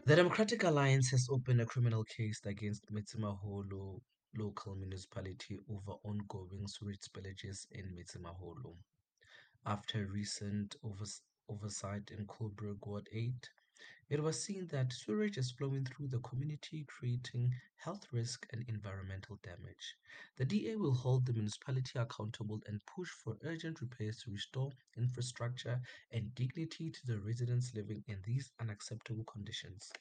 The Democratic Alliance has opened a criminal case against Metsimaholo local municipality over ongoing sewage spillages in Metsimaholo. After recent oversight in Coburg Ward 8, it was seen that sewage is flowing through the community, creating health risk and environmental damage. The DA will hold the municipality accountable and push for urgent repairs to restore infrastructure and dignity to the residents living in these unacceptable conditions.